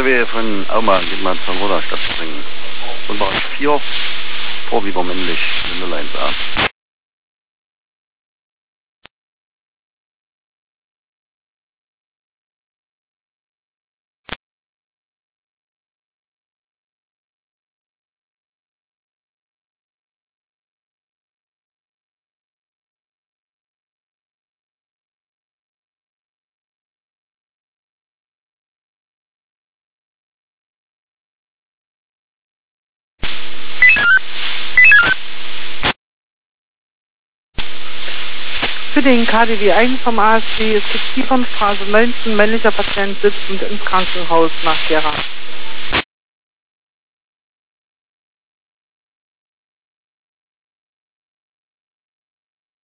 KDW von Auma, geht mal zur Roderstadt bringen. Und war 4, Vorwieber männlich, 01A. Für den KDW 1 vom ASB ist die Kiefernstraße 19, männlicher Patient sitzt und ins Krankenhaus nach Gera.